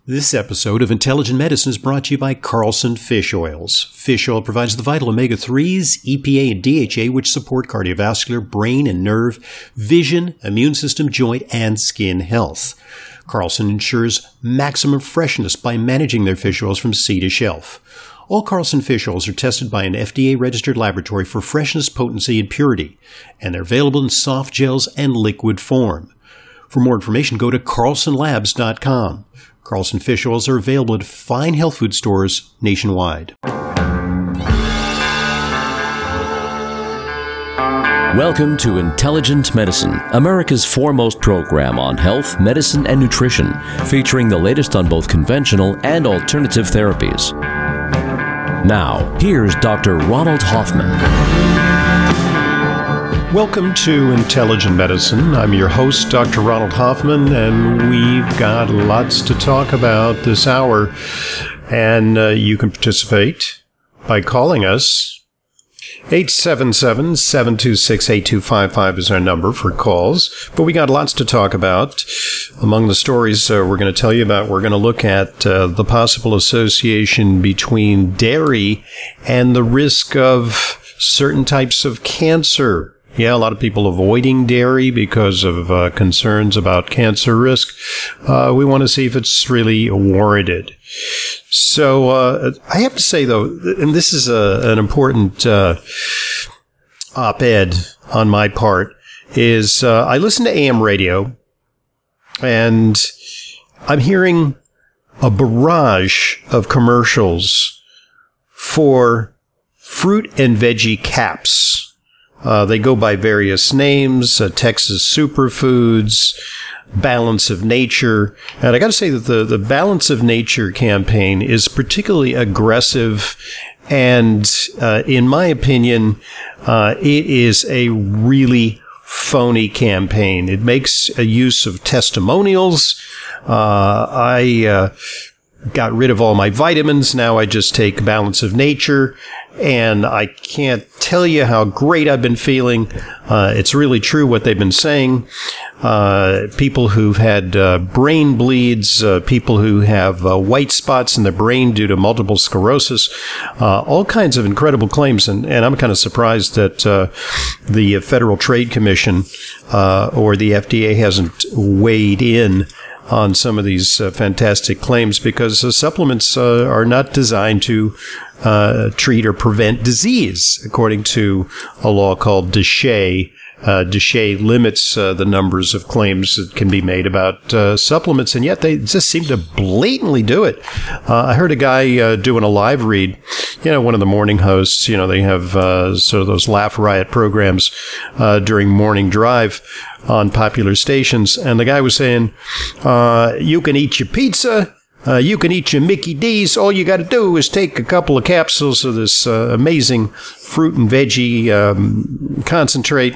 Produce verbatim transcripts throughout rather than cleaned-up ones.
This episode of Intelligent Medicine is brought to you by Carlson Fish Oils. Fish oil provides the vital omega threes, E P A, and D H A, which support cardiovascular, brain and nerve, vision, immune system, joint, and skin health. Carlson ensures maximum freshness by managing their fish oils from sea to shelf. All Carlson fish oils are tested by an F D A-registered laboratory for freshness, potency, and purity, and they're available in soft gels and liquid form. For more information, go to carlson labs dot com. Carlson fish oils are available at fine health food stores nationwide. Welcome to Intelligent Medicine, America's foremost program on health, medicine, and nutrition, featuring the latest on both conventional and alternative therapies. Now, here's Doctor Ronald Hoffman. Welcome to Intelligent Medicine. I'm your host, Doctor Ronald Hoffman, and we've got lots to talk about this hour. And uh, you can participate by calling us. eight seven seven, seven two six, eight two five five is our number for calls. But we got lots to talk about. Among the stories uh, we're going to tell you about, we're going to look at uh, the possible association between dairy and the risk of certain types of cancer. Yeah, a lot of people avoiding dairy because of uh, concerns about cancer risk. Uh, we want to see if it's really warranted. So uh, I have to say, though, and this is a, an important uh, op-ed on my part, is uh, I listen to A M radio, and I'm hearing a barrage of commercials for fruit and veggie caps. Uh, they go by various names, uh, Texas Superfoods, Balance of Nature. And I got to say that the, the Balance of Nature campaign is particularly aggressive. And uh, in my opinion, uh, it is a really phony campaign. It makes a use of testimonials. Uh, I uh, got rid of all my vitamins. Now I just take Balance of Nature. And I can't tell you how great I've been feeling. Uh, it's really true what they've been saying. Uh, people who've had uh, brain bleeds, uh, people who have uh, white spots in their brain due to multiple sclerosis, uh, all kinds of incredible claims. And, and I'm kind of surprised that uh, the Federal Trade Commission uh, or the F D A hasn't weighed in on some of these uh, fantastic claims, because uh, supplements uh, are not designed to uh, treat or prevent disease, according to a law called DSHEA. Uh, DSHEA limits uh, the numbers of claims that can be made about uh, supplements, and yet they just seem to blatantly do it. Uh, I heard a guy uh, doing a live read, you know, one of the morning hosts, you know, they have uh, sort of those Laugh Riot programs uh, during morning drive on popular stations, and the guy was saying, uh, you can eat your pizza, uh, you can eat your Mickey D's, all you got to do is take a couple of capsules of this uh, amazing fruit and veggie um, concentrate,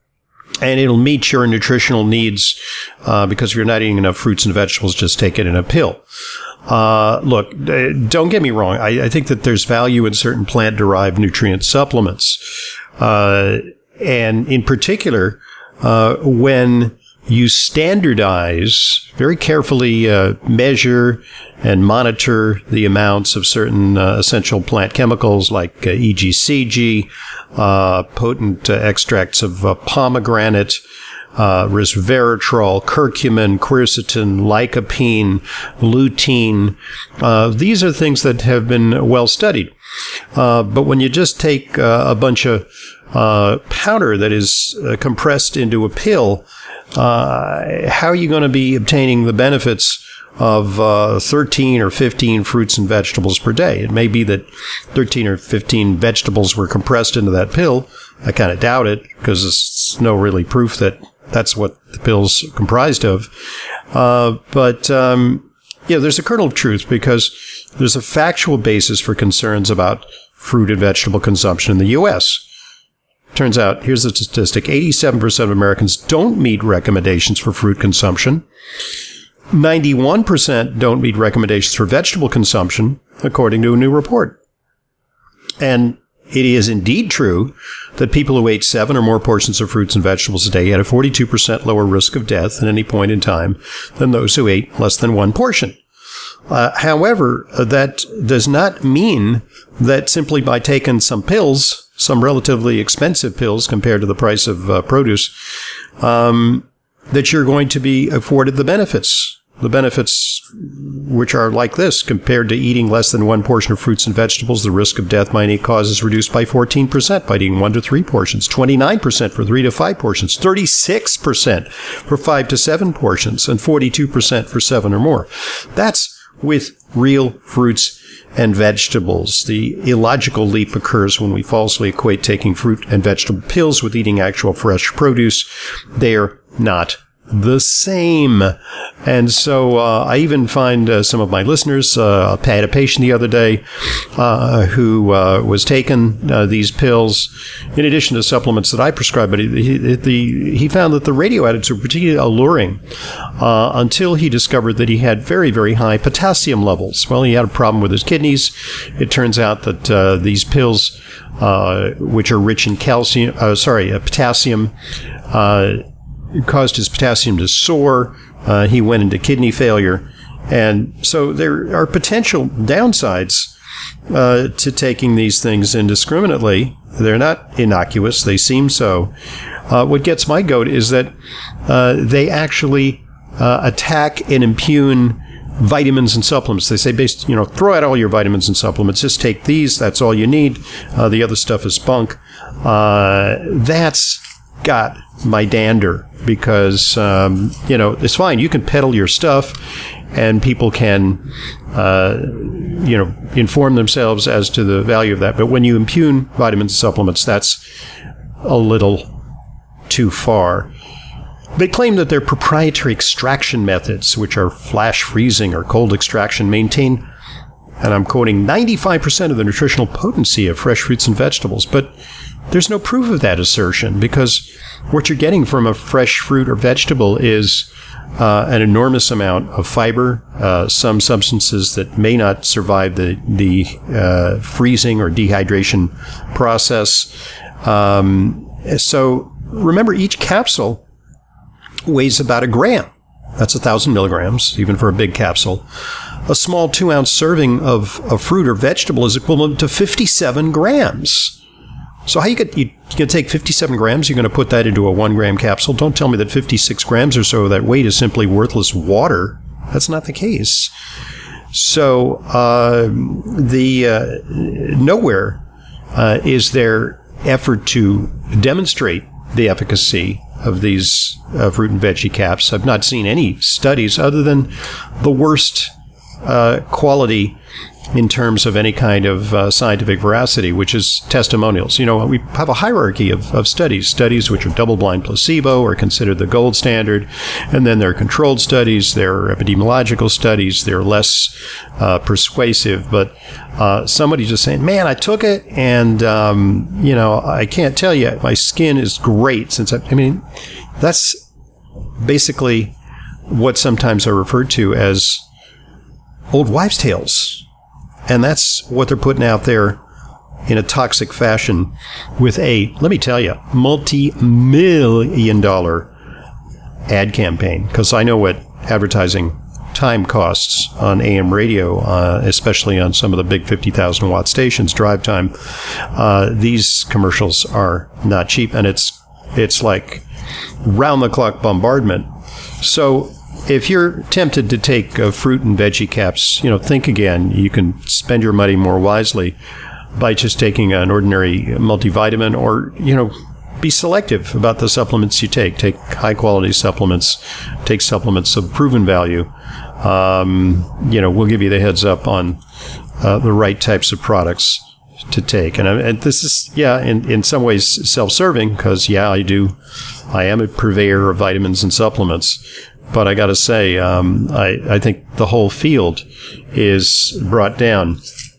and it'll meet your nutritional needs, uh, because if you're not eating enough fruits and vegetables, just take it in a pill. Uh, look, don't get me wrong. I, I think that there's value in certain plant-derived nutrient supplements. Uh, and in particular, uh, when you standardize, very carefully uh, measure and monitor the amounts of certain uh, essential plant chemicals like uh, E G C G, uh, potent uh, extracts of uh, pomegranate, uh, resveratrol, curcumin, quercetin, lycopene, lutein. Uh, these are things that have been well studied. Uh, but when you just take uh, a bunch of uh, powder that is uh, compressed into a pill, uh, how are you going to be obtaining the benefits of uh, thirteen or fifteen fruits and vegetables per day? It may be that thirteen or fifteen vegetables were compressed into that pill. I kind of doubt it, because there's no really proof that that's what the pill's comprised of. Uh, but, um, yeah, there's a kernel of truth, because there's a factual basis for concerns about fruit and vegetable consumption in the U S Turns out, here's the statistic, eighty-seven percent of Americans don't meet recommendations for fruit consumption. ninety-one percent don't meet recommendations for vegetable consumption, according to a new report. And it is indeed true that people who ate seven or more portions of fruits and vegetables a day had a forty-two percent lower risk of death at any point in time than those who ate less than one portion. Uh, however, that does not mean that simply by taking some pills, some relatively expensive pills compared to the price of uh, produce, um, that you're going to be afforded the benefits. The benefits, which are like this: compared to eating less than one portion of fruits and vegetables, the risk of death by any cause is reduced by fourteen percent by eating one to three portions, twenty-nine percent for three to five portions, thirty-six percent for five to seven portions, and forty-two percent for seven or more. That's with real fruits and vegetables. The illogical leap occurs when we falsely equate taking fruit and vegetable pills with eating actual fresh produce. They're not the same. And so uh, I even find uh, some of my listeners, uh, I had a patient the other day uh, who uh, was taking uh, these pills in addition to supplements that I prescribed, but he, he, the, he found that the radioactives were particularly alluring uh, until he discovered that he had very, very high potassium levels. Well, he had a problem with his kidneys. It turns out that uh, these pills, uh, which are rich in calcium, uh, sorry, uh, potassium, uh, caused his potassium to soar. Uh, he went into kidney failure. And so there are potential downsides uh, to taking these things indiscriminately. They're not innocuous. They seem so. Uh, what gets my goat is that uh, they actually uh, attack and impugn vitamins and supplements. They say, based, you know, throw out all your vitamins and supplements. Just take these. That's all you need. Uh, the other stuff is bunk. Uh, that's got my dander, because, um, you know, it's fine. You can peddle your stuff and people can, uh, you know, inform themselves as to the value of that. But when you impugn vitamins and supplements, that's a little too far. They claim that their proprietary extraction methods, which are flash freezing or cold extraction, maintain, and I'm quoting, ninety-five percent of the nutritional potency of fresh fruits and vegetables. But there's no proof of that assertion, because what you're getting from a fresh fruit or vegetable is uh, an enormous amount of fiber, uh, some substances that may not survive the, the uh, freezing or dehydration process. Um, so remember, each capsule weighs about a gram. That's a thousand milligrams, even for a big capsule. A small two-ounce serving of, of fruit or vegetable is equivalent to fifty-seven grams. So how you get you, you can take fifty-seven grams, you're going to put that into a one gram capsule. Don't tell me that fifty-six grams or so of that weight is simply worthless water. That's not the case. So uh, the uh, nowhere uh, is there effort to demonstrate the efficacy of these uh, fruit and veggie caps. I've not seen any studies other than the worst uh, quality in terms of any kind of uh, scientific veracity, which is testimonials. You know, we have a hierarchy of, of studies, studies which are double-blind placebo are considered the gold standard, and then there are controlled studies, there are epidemiological studies, they're less uh, persuasive, but uh, somebody just saying, man, I took it, and, um, you know, I can't tell you, my skin is great since I, I mean, that's basically what sometimes are referred to as old wives' tales. And that's what they're putting out there in a toxic fashion with a, let me tell you, multi-million dollar ad campaign. Because I know what advertising time costs on A M radio, uh, especially on some of the big fifty thousand watt stations, drive time. Uh, these commercials are not cheap, and it's it's like round-the-clock bombardment. So if you're tempted to take uh, fruit and veggie caps, you know, think again. You can spend your money more wisely by just taking an ordinary multivitamin, or, you know, be selective about the supplements you take. Take high-quality supplements. Take supplements of proven value. Um, you know, we'll give you the heads up on uh, the right types of products to take. And, and this is, yeah, in, in some ways self-serving, because, yeah, I do. I am a purveyor of vitamins and supplements. But I got to say, um, I, I think the whole field is brought down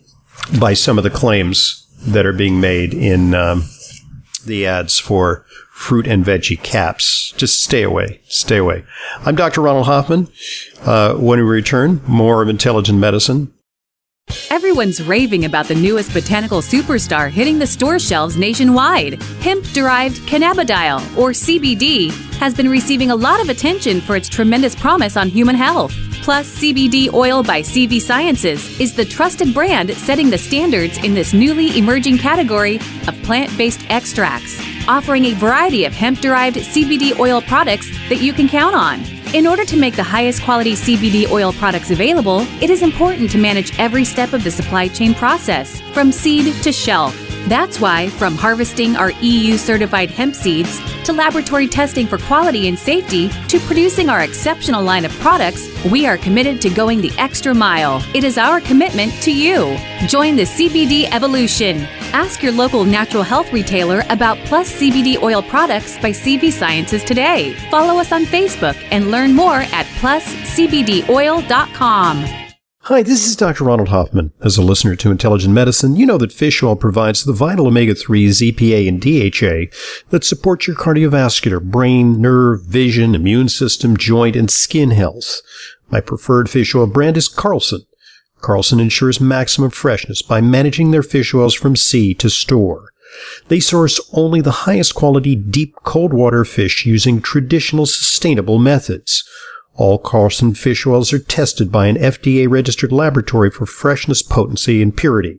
by some of the claims that are being made in um, the ads for fruit and veggie caps. Just stay away. Stay away. I'm Doctor Ronald Hoffman. Uh, when we return, more of Intelligent Medicine. Everyone's raving about the newest botanical superstar hitting the store shelves nationwide. Hemp-derived cannabidiol, or C B D, has been receiving a lot of attention for its tremendous promise on human health. Plus C B D Oil by C V Sciences is the trusted brand setting the standards in this newly emerging category of plant-based extracts, offering a variety of hemp-derived C B D oil products that you can count on. In order to make the highest quality C B D oil products available, it is important to manage every step of the supply chain process, from seed to shelf. That's why, from harvesting our E U-certified hemp seeds, to laboratory testing for quality and safety, to producing our exceptional line of products, we are committed to going the extra mile. It is our commitment to you. Join the C B D evolution. Ask your local natural health retailer about Plus C B D oil products by C V Sciences today. Follow us on Facebook and learn more at plus c b d oil dot com. Hi, this is Doctor Ronald Hoffman. As a listener to Intelligent Medicine, you know that fish oil provides the vital omega threes, E P A, and D H A that support your cardiovascular, brain, nerve, vision, immune system, joint, and skin health. My preferred fish oil brand is Carlson. Carlson ensures maximum freshness by managing their fish oils from sea to store. They source only the highest quality deep cold water fish using traditional sustainable methods. All Carlson fish oils are tested by an F D A-registered laboratory for freshness, potency, and purity.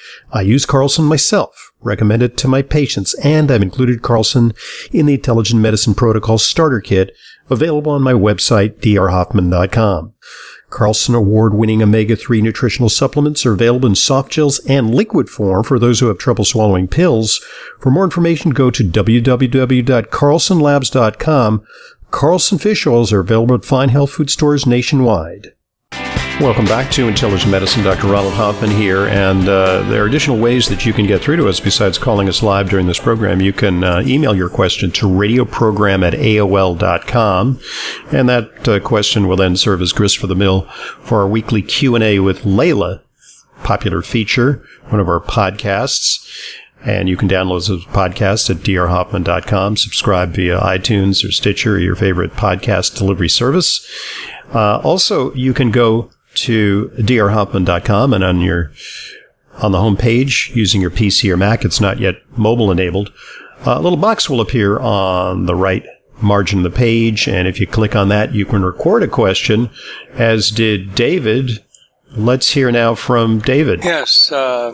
I use Carlson myself, recommend it to my patients, and I've included Carlson in the Intelligent Medicine Protocol Starter Kit, available on my website, d r hoffman dot com. Carlson award-winning omega three nutritional supplements are available in soft gels and liquid form for those who have trouble swallowing pills. For more information, go to w w w dot carlson labs dot com. Carlson fish oils are available at fine health food stores nationwide. Welcome back to Intelligent Medicine. Doctor Ronald Hoffman here, and uh, there are additional ways that you can get through to us besides calling us live during this program. You can uh, email your question to radioprogram at a o l dot com, and that uh, question will then serve as grist for the mill for our weekly Q and A with Layla, popular feature, one of our podcasts. And you can download those podcasts at d r hoffman dot com, subscribe via iTunes or Stitcher or your favorite podcast delivery service. Uh, also, you can go to d r hoffman dot com, and on your on the home page, using your P C or Mac, it's not yet mobile enabled, a little box will appear on the right margin of the page, and if you click on that, you can record a question, as did David. Let's hear now from David. Yes, uh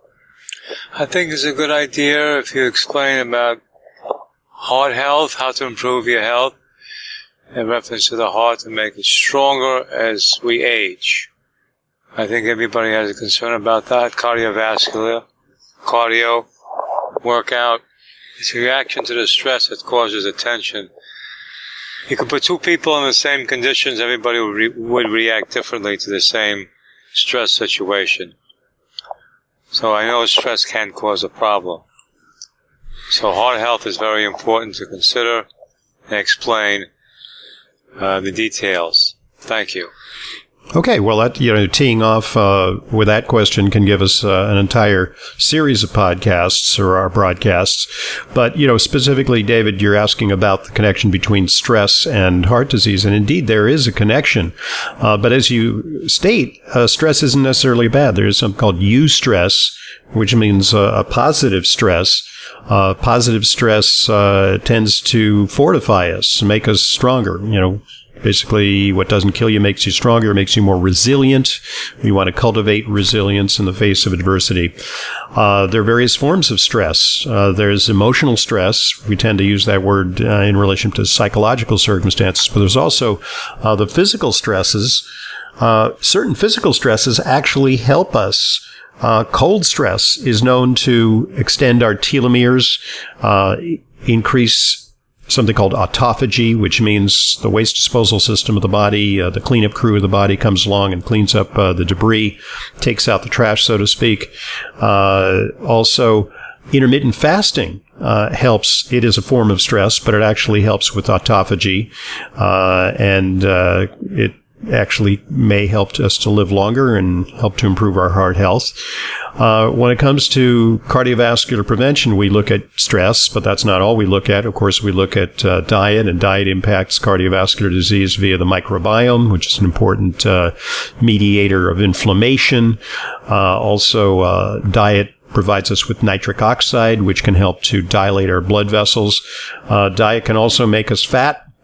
I think it's a good idea if you explain about heart health, how to improve your health, in reference to the heart to make it stronger as we age. I think everybody has a concern about that. Cardiovascular, cardio, workout. It's a reaction to the stress that causes a tension. You can put two people in the same conditions, everybody would, re- would react differently to the same stress situation. So I know stress can cause a problem. So heart health is very important to consider and explain uh, the details. Thank you. Okay, well, that, you know, teeing off uh, with that question can give us uh, an entire series of podcasts or our broadcasts. But, you know, specifically, David, you're asking about the connection between stress and heart disease. And indeed, there is a connection. Uh, but as you state, uh, stress isn't necessarily bad. There is something called eustress, which means uh, a positive stress. Uh, positive stress uh, tends to fortify us, make us stronger, you know. Basically, what doesn't kill you makes you stronger, makes you more resilient. We want to cultivate resilience in the face of adversity. Uh, there are various forms of stress. Uh, there's emotional stress. We tend to use that word uh, in relation to psychological circumstances, but there's also uh, the physical stresses. Uh, certain physical stresses actually help us. Uh, cold stress is known to extend our telomeres, uh, increase something called autophagy, which means the waste disposal system of the body, uh, the cleanup crew of the body comes along and cleans up uh, the debris, takes out the trash, so to speak. Uh, also, intermittent fasting uh, helps. It is a form of stress, but it actually helps with autophagy, uh, and uh, it actually may help us to live longer and help to improve our heart health. Uh, when it comes to cardiovascular prevention, we look at stress, but that's not all we look at. Of course, we look at uh, diet, and diet impacts cardiovascular disease via the microbiome, which is an important uh, mediator of inflammation. Uh, also, uh, diet provides us with nitric oxide, which can help to dilate our blood vessels. Uh, diet can also make us fat,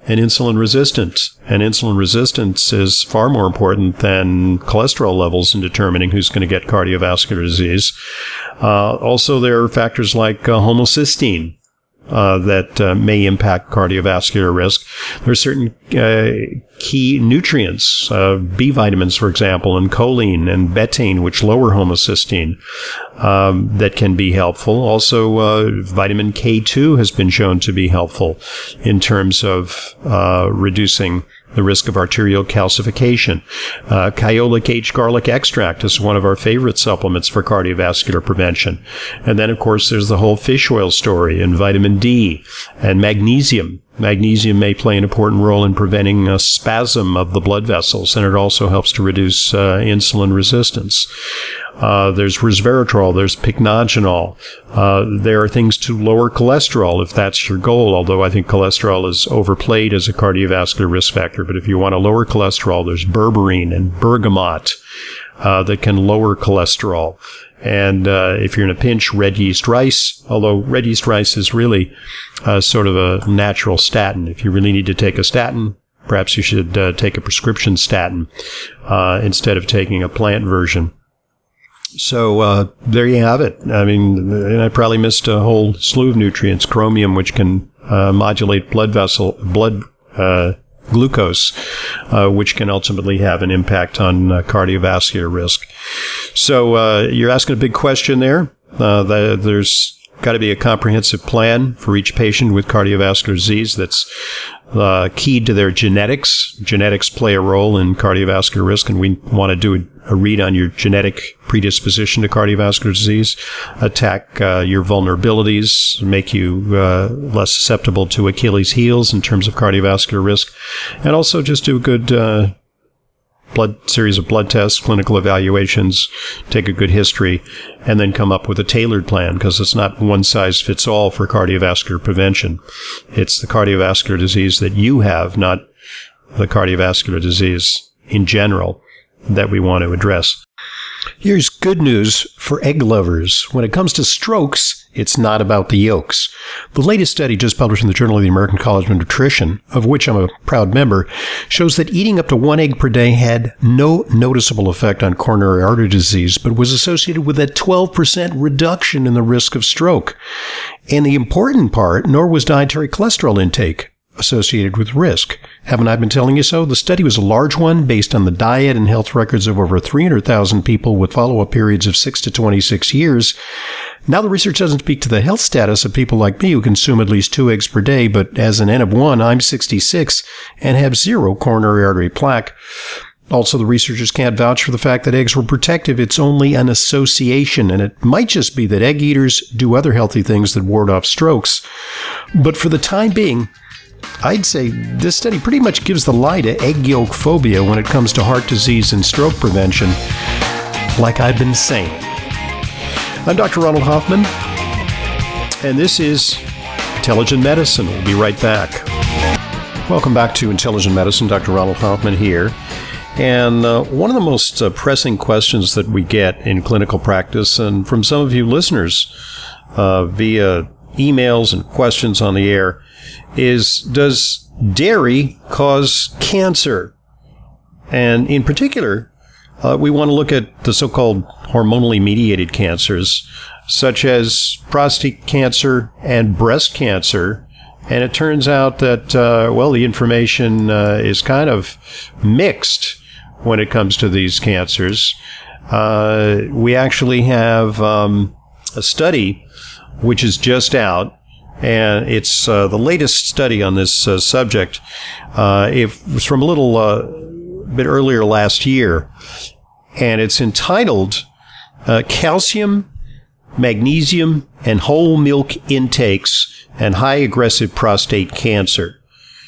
and insulin resistance. And insulin resistance is far more important than cholesterol levels in determining who's going to get cardiovascular disease. Uh, also, there are factors like uh, homocysteine uh, that uh, may impact cardiovascular risk. There are certain uh, key nutrients, uh, B vitamins, for example, and choline and betaine, which lower homocysteine, um, that can be helpful. Also, uh, vitamin K two has been shown to be helpful in terms of uh, reducing the risk of arterial calcification. Uh, Kyolic H garlic extract is one of our favorite supplements for cardiovascular prevention. And then, of course, there's the whole fish oil story, and vitamin D and magnesium. Magnesium may play an important role in preventing a spasm of the blood vessels, and it also helps to reduce uh, insulin resistance. Uh, there's resveratrol, there's pycnogenol. Uh, there are things to lower cholesterol if that's your goal, although I think cholesterol is overplayed as a cardiovascular risk factor. But if you want to lower cholesterol, there's berberine and bergamot uh, that can lower cholesterol. And uh, if you're in a pinch, red yeast rice, although red yeast rice is really uh, sort of a natural statin. If you really need to take a statin, perhaps you should uh, take a prescription statin uh, instead of taking a plant version. So uh, there you have it. I mean, and I probably missed a whole slew of nutrients. Chromium, which can uh, modulate blood vessel, blood uh, glucose, uh, which can ultimately have an impact on uh, cardiovascular risk. So uh, you're asking a big question there. Uh, the, there's got to be a comprehensive plan for each patient with cardiovascular disease that's uh, keyed to their genetics. Genetics play a role in cardiovascular risk, and we want to do a, a read on your genetic predisposition to cardiovascular disease, attack uh, your vulnerabilities, make you uh, less susceptible to Achilles' heels in terms of cardiovascular risk, and also just do a good uh, blood series of blood tests, clinical evaluations, take a good history, and then come up with a tailored plan, because it's not one size fits all for cardiovascular prevention. It's the cardiovascular disease that you have, not the cardiovascular disease in general, that we want to address. Here's good news for egg lovers. When it comes to strokes, it's not about the yolks. The latest study just published in the Journal of the American College of Nutrition, of which I'm a proud member, shows that eating up to one egg per day had no noticeable effect on coronary artery disease, but was associated with a twelve percent reduction in the risk of stroke. And the important part, nor was dietary cholesterol intake associated with risk. Haven't I been telling you so? The study was a large one based on the diet and health records of over three hundred thousand people with follow-up periods of six to twenty-six years. Now the research doesn't speak to the health status of people like me who consume at least two eggs per day, but as an N of one, I'm sixty-six and have zero coronary artery plaque. Also, the researchers can't vouch for the fact that eggs were protective. It's only an association, and it might just be that egg eaters do other healthy things that ward off strokes. But for the time being, I'd say this study pretty much gives the lie to egg yolk phobia when it comes to heart disease and stroke prevention, like I've been saying. I'm Doctor Ronald Hoffman, and this is Intelligent Medicine. We'll be right back. Welcome back to Intelligent Medicine. Doctor Ronald Hoffman here. And uh, one of the most uh, pressing questions that we get in clinical practice, and from some of you listeners uh, via emails and questions on the air, is, does dairy cause cancer? And in particular, uh, we want to look at the so-called hormonally mediated cancers, such as prostate cancer and breast cancer. And it turns out that, uh, well, the information uh, is kind of mixed when it comes to these cancers. Uh, we actually have um, a study which is just out, and it's uh, the latest study on this uh, subject. Uh, it was from a little uh, bit earlier last year, and it's entitled uh, Calcium, Magnesium, and Whole Milk Intakes and High Aggressive Prostate Cancer.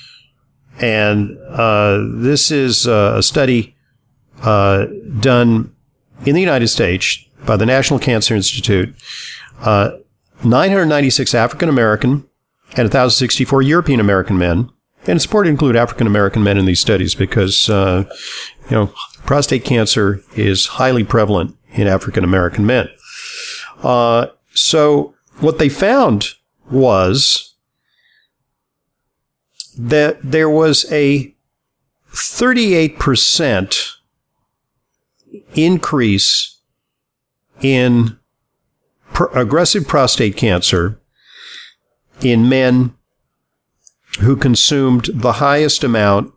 And uh, this is uh, a study uh, done in the United States by the National Cancer Institute. Uh, nine hundred ninety-six African American and one thousand sixty-four European American men. And it's important to include African American men in these studies because, uh, you know, prostate cancer is highly prevalent in African American men. Uh, so what they found was that there was a thirty-eight percent increase in pr- aggressive prostate cancer in men who consumed the highest amount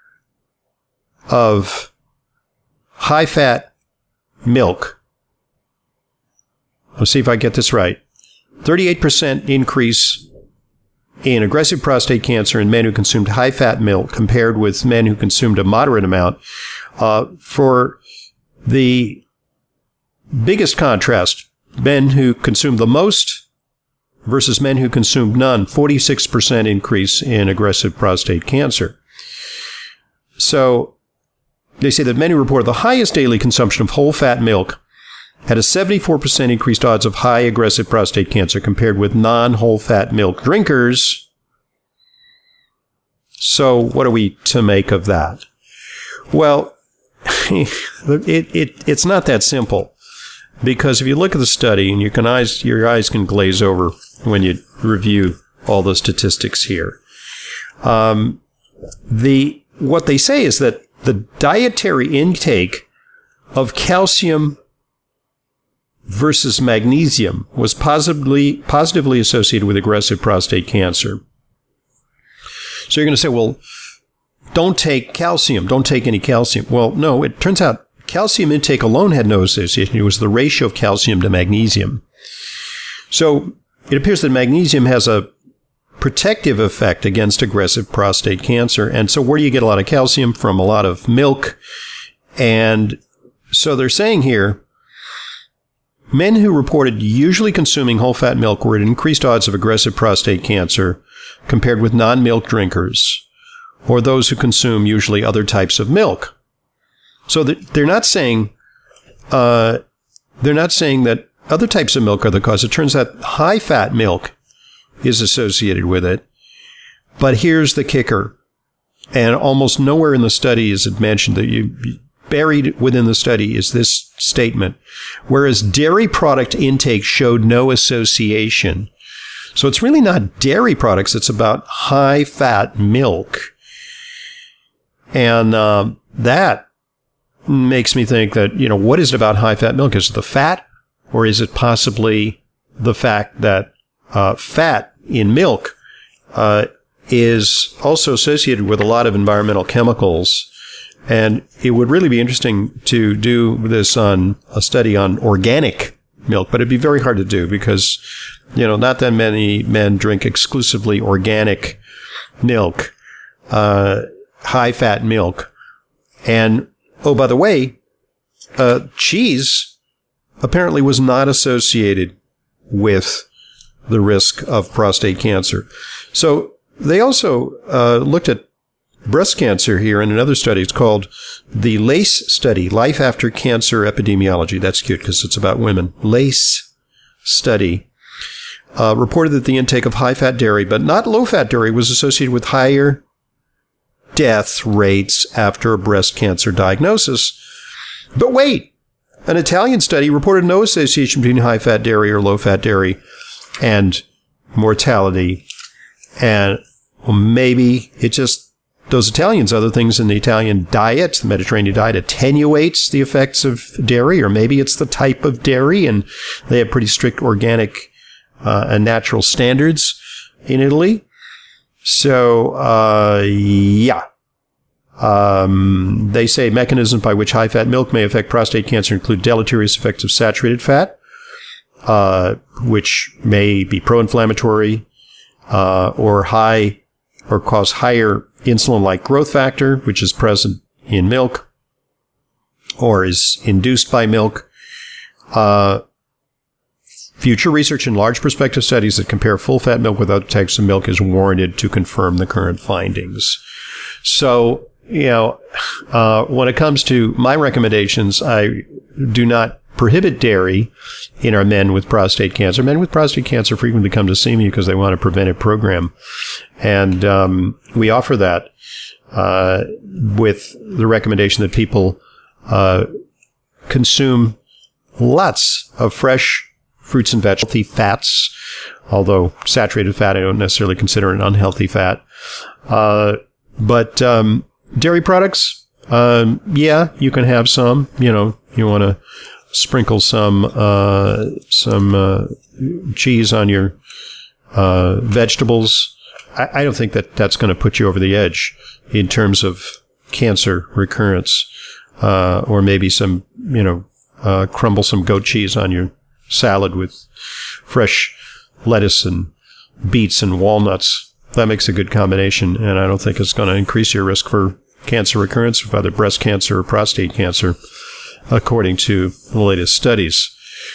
of high-fat milk. Let's see if I get this right. thirty-eight percent increase in aggressive prostate cancer in men who consumed high-fat milk compared with men who consumed a moderate amount. Uh, for the biggest contrast, men who consumed the most versus men who consumed none, forty-six percent increase in aggressive prostate cancer. So they say that men who reported the highest daily consumption of whole-fat milk had a seventy-four percent increased odds of high aggressive prostate cancer compared with non-whole-fat milk drinkers. So what are we to make of that? Well, it, it it's not that simple, because if you look at the study, and you can eyes your eyes can glaze over when you review all the statistics here. Um, the what they say is that the dietary intake of calcium versus magnesium was positively positively associated with aggressive prostate cancer. So you're going to say, well, don't take calcium, don't take any calcium. Well, no, it turns out calcium intake alone had no association. It was the ratio of calcium to magnesium. So it appears that magnesium has a protective effect against aggressive prostate cancer. And so where do you get a lot of calcium? From a lot of milk. And so they're saying here, men who reported usually consuming whole-fat milk were at increased odds of aggressive prostate cancer compared with non-milk drinkers, or those who consume usually other types of milk. So they're not saying uh, they're not saying that other types of milk are the cause. It turns out high-fat milk is associated with it. But here's the kicker, and almost nowhere in the study is it mentioned that you. Buried within the study is this statement, whereas dairy product intake showed no association. So it's really not dairy products, it's about high-fat milk. And uh, that makes me think that, you know, what is it about high-fat milk? Is it the fat, or is it possibly the fact that uh, fat in milk uh, is also associated with a lot of environmental chemicals? And it would really be interesting to do this on a study on organic milk, but it'd be very hard to do because, you know, not that many men drink exclusively organic milk, uh, high-fat milk. And, oh, by the way, uh, cheese apparently was not associated with the risk of prostate cancer. So they also uh, looked at breast cancer here in another study. It's called the LACE study, Life After Cancer Epidemiology. That's cute because it's about women. LACE study uh, reported that the intake of high-fat dairy, but not low-fat dairy, was associated with higher death rates after a breast cancer diagnosis. But wait, an Italian study reported no association between high-fat dairy or low-fat dairy and mortality. And well, maybe it just those Italians, other things in the Italian diet, the Mediterranean diet, attenuates the effects of dairy, or maybe it's the type of dairy, and they have pretty strict organic uh, and natural standards in Italy. So, uh, yeah. Um, they say mechanisms by which high-fat milk may affect prostate cancer include deleterious effects of saturated fat, uh, which may be pro-inflammatory, uh, or high, or cause higher insulin-like growth factor, which is present in milk or is induced by milk. Uh, future research in large prospective studies that compare full-fat milk with other types of milk is warranted to confirm the current findings. So, you know, uh, when it comes to my recommendations, I do not prohibit dairy in our men with prostate cancer. Men with prostate cancer frequently come to see me because they want a preventive program. And um, we offer that uh, with the recommendation that people uh, consume lots of fresh fruits and vegetables, healthy fats, although saturated fat I don't necessarily consider an unhealthy fat. Uh, but um, dairy products, um, yeah, you can have some. You know, you want to sprinkle some uh, some uh, cheese on your uh, vegetables. I, I don't think that that's going to put you over the edge in terms of cancer recurrence, uh, or maybe some, you know, uh, crumble some goat cheese on your salad with fresh lettuce and beets and walnuts. That makes a good combination, and I don't think it's going to increase your risk for cancer recurrence, whether breast cancer or prostate cancer, according to the latest studies.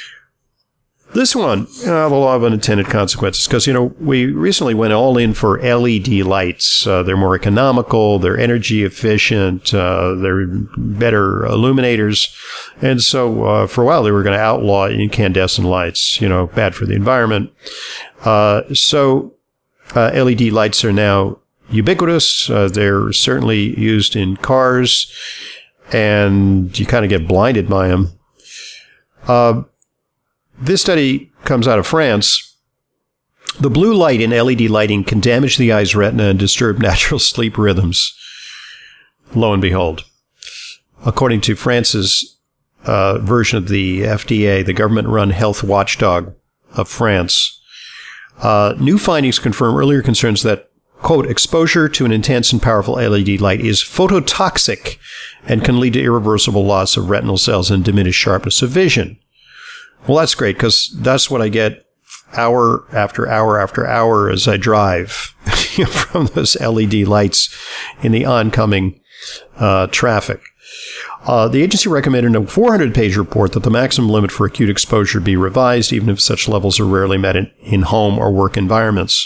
This one, uh, the law of unintended consequences, because, you know, we recently went all in for L E D lights. Uh, they're more economical, they're energy efficient, uh, they're better illuminators. And so uh, for a while they were going to outlaw incandescent lights, you know, bad for the environment. Uh, so uh, L E D lights are now ubiquitous. Uh, they're certainly used in cars, and you kind of get blinded by them. Uh, This study comes out of France. The blue light in L E D lighting can damage the eye's retina and disturb natural sleep rhythms. Lo and behold. According to France's uh, version of the F D A, the government-run health watchdog of France, uh, new findings confirm earlier concerns that, quote, exposure to an intense and powerful L E D light is phototoxic and can lead to irreversible loss of retinal cells and diminished sharpness of vision. Well, that's great, because that's what I get hour after hour after hour as I drive from those L E D lights in the oncoming uh, traffic. Uh, the agency recommended in a four hundred page report that the maximum limit for acute exposure be revised, even if such levels are rarely met in, in home or work environments.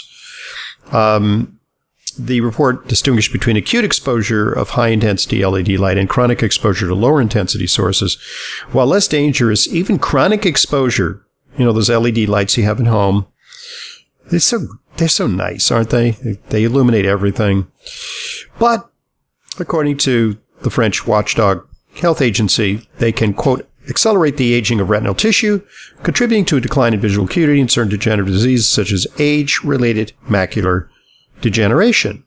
Um, The report distinguished between acute exposure of high-intensity L E D light and chronic exposure to lower-intensity sources. While less dangerous, even chronic exposure, you know, those L E D lights you have at home, they're so, they're so nice, aren't they? They illuminate everything. But, according to the French watchdog health agency, they can, quote, accelerate the aging of retinal tissue, contributing to a decline in visual acuity in certain degenerative diseases such as age-related macular degeneration.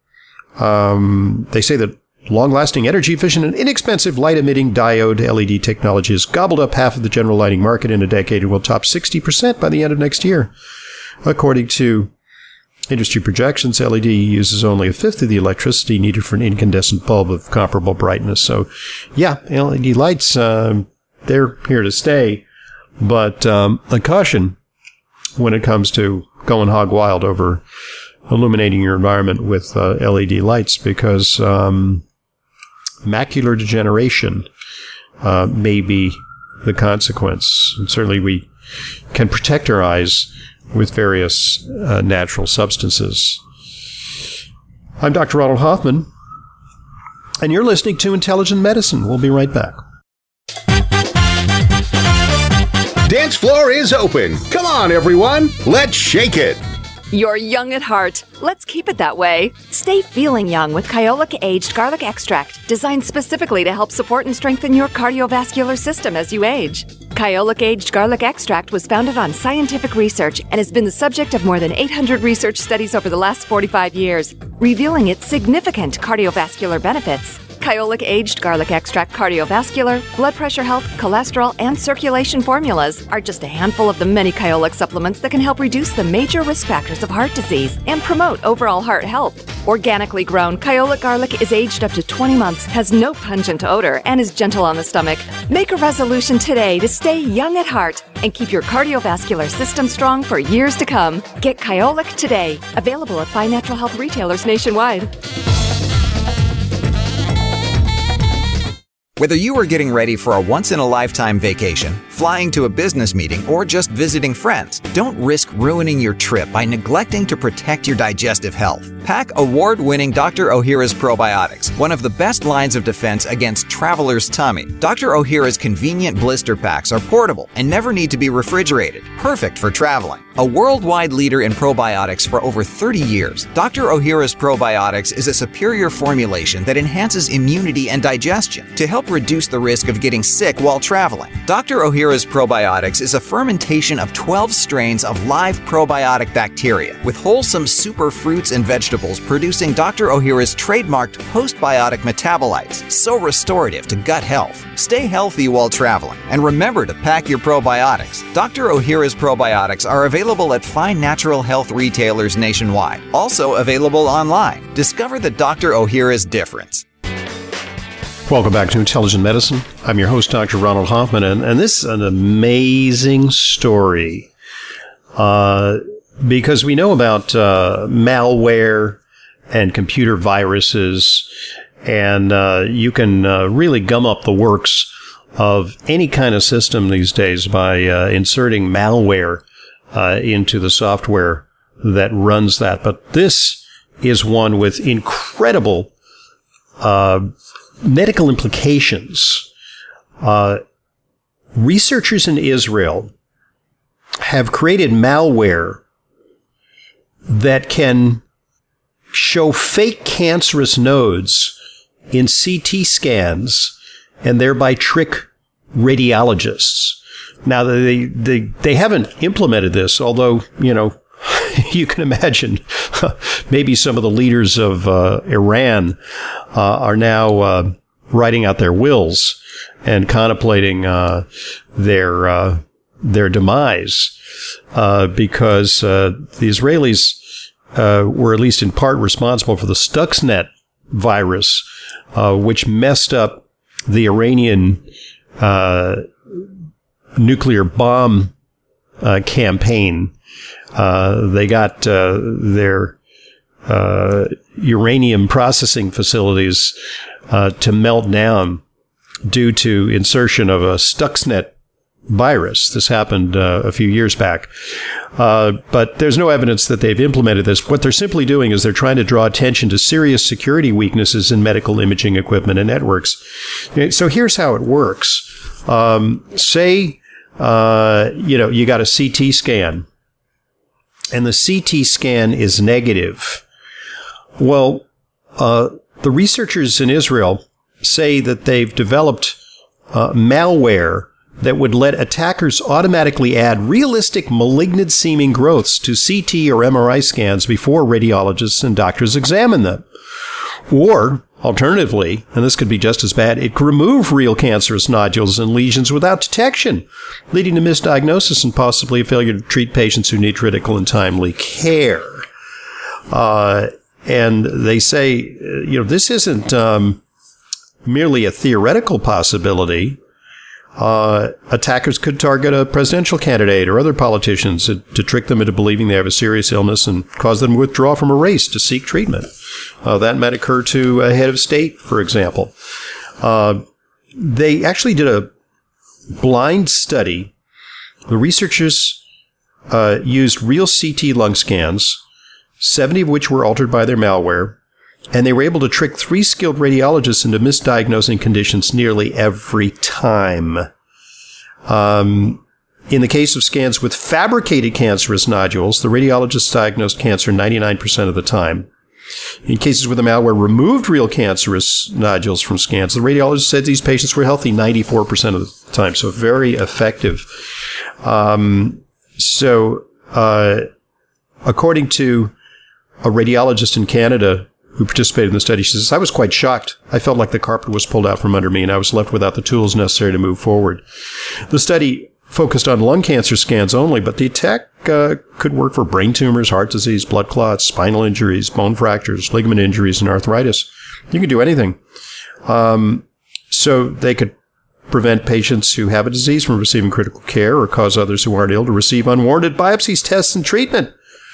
Um, they say that long-lasting, energy-efficient, and inexpensive light-emitting diode L E D technology has gobbled up half of the general lighting market in a decade and will top sixty percent by the end of next year. According to industry projections, L E D uses only a fifth of the electricity needed for an incandescent bulb of comparable brightness. So, yeah, L E D lights, uh, they're here to stay. But um, a caution when it comes to going hog wild over illuminating your environment with uh, L E D lights, because um, macular degeneration uh, may be the consequence. And certainly we can protect our eyes with various uh, natural substances. I'm Doctor Ronald Hoffman, and you're listening to Intelligent Medicine. We'll be right back. Dance floor is open. Come on, everyone. Let's shake it. You're young at heart. Let's keep it that way. Stay feeling young with Kyolic Aged Garlic Extract, designed specifically to help support and strengthen your cardiovascular system as you age. Kyolic Aged Garlic Extract was founded on scientific research and has been the subject of more than eight hundred research studies over the last forty-five years, revealing its significant cardiovascular benefits. Kyolic Aged Garlic Extract cardiovascular, blood pressure health, cholesterol, and circulation formulas are just a handful of the many Kyolic supplements that can help reduce the major risk factors of heart disease and promote overall heart health. Organically grown, Kyolic garlic is aged up to twenty months, has no pungent odor, and is gentle on the stomach. Make a resolution today to stay young at heart and keep your cardiovascular system strong for years to come. Get Kyolic today. Available at fine natural health retailers nationwide. Whether you are getting ready for a once-in-a-lifetime vacation, flying to a business meeting, or just visiting friends, don't risk ruining your trip by neglecting to protect your digestive health. Pack award-winning Doctor Ohhira's Probiotics, one of the best lines of defense against traveler's tummy. Doctor Ohhira's convenient blister packs are portable and never need to be refrigerated, perfect for traveling. A worldwide leader in probiotics for over thirty years, Doctor Ohhira's Probiotics is a superior formulation that enhances immunity and digestion to help reduce the risk of getting sick while traveling. Doctor Ohhira Ohhira's Probiotics is a fermentation of twelve strains of live probiotic bacteria with wholesome super fruits and vegetables producing Doctor Ohhira's trademarked postbiotic metabolites, so restorative to gut health. Stay healthy while traveling, and remember to pack your probiotics. Doctor Ohhira's Probiotics are available at fine natural health retailers nationwide, also available online. Discover the Doctor Ohhira's difference. Welcome back to Intelligent Medicine. I'm your host, Doctor Ronald Hoffman, and, and this is an amazing story uh, because we know about uh, malware and computer viruses, and uh, you can uh, really gum up the works of any kind of system these days by uh, inserting malware uh, into the software that runs that. But this is one with incredible uh medical implications. Uh, researchers in Israel have created malware that can show fake cancerous nodes in C T scans and thereby trick radiologists. Now, they, they, they haven't implemented this, although, you know, you can imagine maybe some of the leaders of uh, Iran uh, are now uh, writing out their wills and contemplating uh, their uh, their demise uh, because uh, the Israelis uh, were at least in part responsible for the Stuxnet virus, uh, which messed up the Iranian uh, nuclear bomb uh, campaign. Uh, they got uh, their uh, uranium processing facilities uh, to melt down due to insertion of a Stuxnet virus. This happened uh, a few years back. Uh, but there's no evidence that they've implemented this. What they're simply doing is they're trying to draw attention to serious security weaknesses in medical imaging equipment and networks. So here's how it works. Um, say, uh, you know, you got a C T scan, and the C T scan is negative. Well, uh, the researchers in Israel say that they've developed uh, malware that would let attackers automatically add realistic malignant-seeming growths to C T or M R I scans before radiologists and doctors examine them. Or, alternatively, and this could be just as bad, it could remove real cancerous nodules and lesions without detection, leading to misdiagnosis and possibly a failure to treat patients who need critical and timely care. Uh, and they say, you know, this isn't um, merely a theoretical possibility. Uh, attackers could target a presidential candidate or other politicians to, to trick them into believing they have a serious illness and cause them to withdraw from a race to seek treatment. Uh, that might occur to a head of state, for example. Uh, they actually did a blind study. The researchers uh, used real C T lung scans, seventy of which were altered by their malware, and they were able to trick three skilled radiologists into misdiagnosing conditions nearly every time. Um, in the case of scans with fabricated cancerous nodules, the radiologists diagnosed cancer ninety-nine percent of the time. In cases where the malware removed real cancerous nodules from scans, the radiologist said these patients were healthy ninety-four percent of the time. So very effective. Um, so, uh, according to a radiologist in Canada who participated in the study, she says, I was quite shocked. I felt like the carpet was pulled out from under me and I was left without the tools necessary to move forward. The study focused on lung cancer scans only, but the attack uh, could work for brain tumors, heart disease, blood clots, spinal injuries, bone fractures, ligament injuries, and arthritis. You can do anything. Um, so they could prevent patients who have a disease from receiving critical care or cause others who aren't ill to receive unwarranted biopsies, tests, and treatment.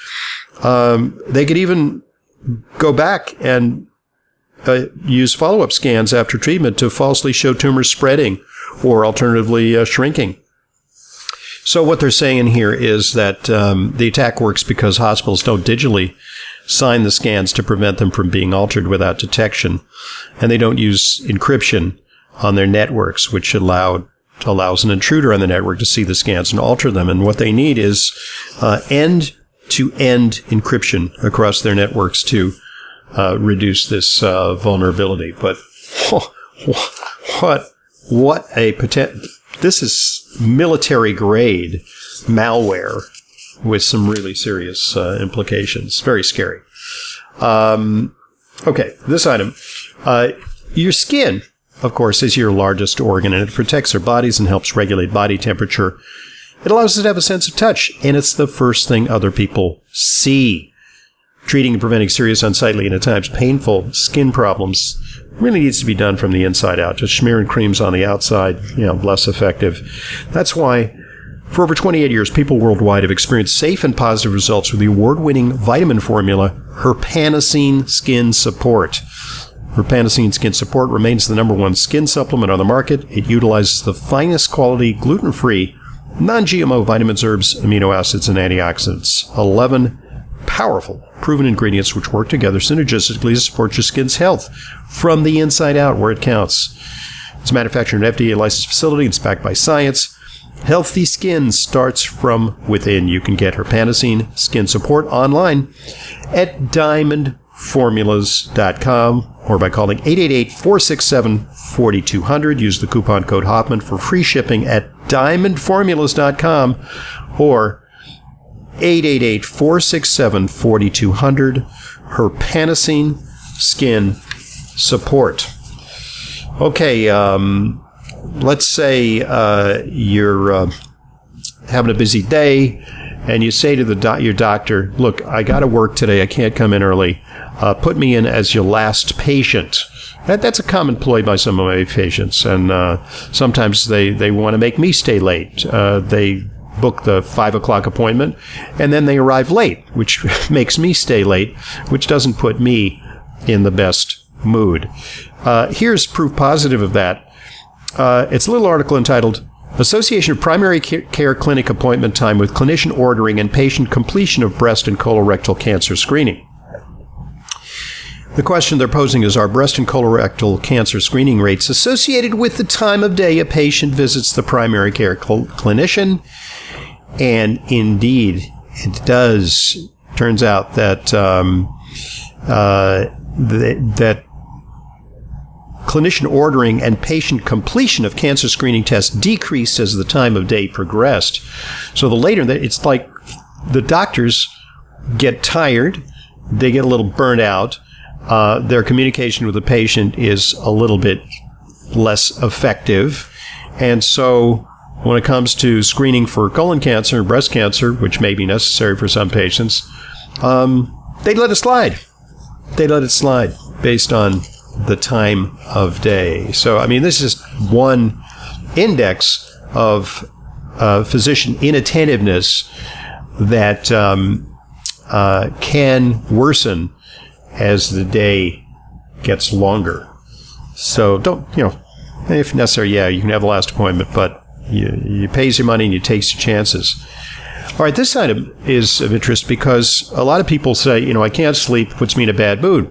Um, they could even go back and uh, use follow-up scans after treatment to falsely show tumors spreading or alternatively uh, shrinking. So what they're saying here is that um, the attack works because hospitals don't digitally sign the scans to prevent them from being altered without detection, and they don't use encryption on their networks, which allow, allows an intruder on the network to see the scans and alter them. And what they need is uh, end-to-end encryption across their networks to uh, reduce this uh, vulnerability. But oh, what what a potential! This is military-grade malware with some really serious uh, implications. Very scary. Um, okay, this item. Uh, your skin, of course, is your largest organ, and it protects our bodies and helps regulate body temperature. It allows us to have a sense of touch, and it's the first thing other people see. Treating and preventing serious, unsightly, and at times painful skin problems really needs to be done from the inside out. Just smearing creams on the outside, you know, less effective. That's why, for over twenty-eight years, people worldwide have experienced safe and positive results with the award-winning vitamin formula, Herpanocene Skin Support. Herpanocene Skin Support remains the number one skin supplement on the market. It utilizes the finest quality, gluten-free, non-G M O vitamins, herbs, amino acids, and antioxidants. eleven powerful, proven ingredients which work together synergistically to support your skin's health from the inside out, where it counts. It's manufactured in an F D A-licensed facility. It's backed by science. Healthy skin starts from within. You can get Herpanocene Skin Support online at diamond formulas dot com or by calling eight eight eight, four six seven, four two zero zero. Use the coupon code Hoffman for free shipping at diamond formulas dot com or eight eight eight, four six seven, four two zero zero. Herpanocene Skin Support. Okay, um, let's say uh, you're uh, having a busy day, and you say to the doc- your doctor, look, I got to work today. I can't come in early. Uh, put me in as your last patient. That, that's a common ploy by some of my patients, and uh, sometimes they, they want to make me stay late. Uh, they book the five o'clock appointment, and then they arrive late, which makes me stay late, which doesn't put me in the best mood. Uh, here's proof positive of that. Uh, it's a little article entitled, Association of Primary Care Clinic Appointment Time with Clinician Ordering and Patient Completion of Breast and Colorectal Cancer Screening. The question they're posing is, are breast and colorectal cancer screening rates associated with the time of day a patient visits the primary care cl- clinician? And indeed, it does. Turns out that um, uh, th- that clinician ordering and patient completion of cancer screening tests decreased as the time of day progressed. So the later that it's like the doctors get tired, they get a little burnt out. Uh, their communication with the patient is a little bit less effective. And so when it comes to screening for colon cancer and breast cancer, which may be necessary for some patients, um, they let it slide. They let it slide based on the time of day. So, I mean, this is one index of uh, physician inattentiveness that um, uh, can worsen as the day gets longer. So don't, you know, if necessary, yeah, you can have the last appointment, but you, you pays your money and you takes your chances. All right, this item is of interest because a lot of people say, you know, I can't sleep, puts me in a bad mood.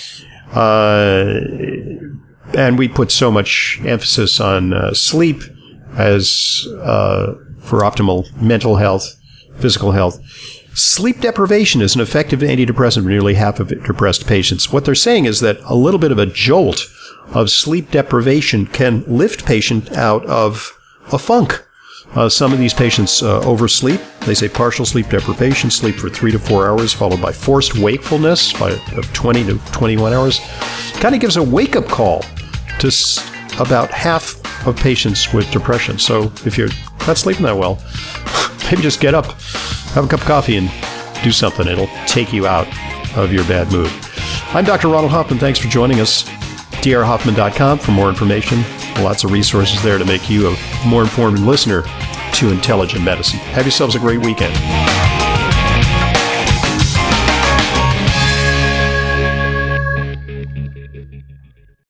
Uh, and we put so much emphasis on uh, sleep as uh, for optimal mental health, physical health. Sleep deprivation is an effective antidepressant for nearly half of depressed patients. What they're saying is that a little bit of a jolt of sleep deprivation can lift patient out of a funk. Uh, some of these patients uh, oversleep. They say partial sleep deprivation, sleep for three to four hours, followed by forced wakefulness by, of twenty to twenty-one hours. Kind of gives a wake-up call to s- about half of patients with depression. So if you're not sleeping that well, maybe just get up, have a cup of coffee, and do something. It'll take you out of your bad mood. I'm Doctor Ronald Hoffman. Thanks for joining us. d r hoffman dot com for more information. Lots of resources there to make you a more informed listener to intelligent medicine. Have yourselves a great weekend.